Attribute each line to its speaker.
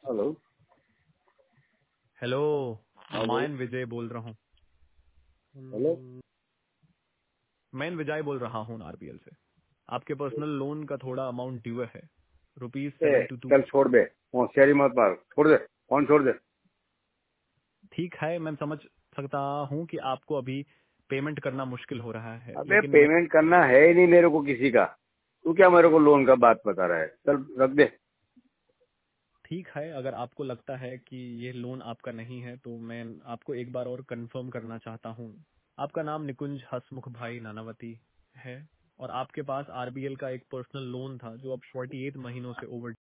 Speaker 1: Hello.
Speaker 2: Hello.
Speaker 1: हाँ भाई।
Speaker 2: मैं विजय बोल रहा हूँ।
Speaker 1: हेलो।
Speaker 2: मैं विजय बोल रहा हूँ आरबीएल से। आपके पर्सनल लोन का थोड़ा अमाउंट ड्यू है, रुपीज
Speaker 1: ए,
Speaker 2: 722।
Speaker 1: चल छोड़ दे, होशियारी मत मार, छोड़ दे। फोन छोड़ दे।
Speaker 2: ठीक है, मैं समझ सकता हूँ कि आपको अभी पेमेंट करना मुश्किल हो रहा है,
Speaker 1: अबे
Speaker 2: लेकिन मैं
Speaker 1: पेमेंट करना है ही नहीं मेरे को किसी का। तू क्या मेरे को लोन का बात बता रहा है? चल रख दे।
Speaker 2: ठीक है, अगर आपको लगता है कि ये लोन आपका नहीं है तो मैं आपको एक बार और कंफर्म करना चाहता हूँ। आपका नाम निकुंज हसमुख भाई नानावती है और आपके पास आरबीएल का एक पर्सनल लोन था जो अब 48 महीनों से ओवर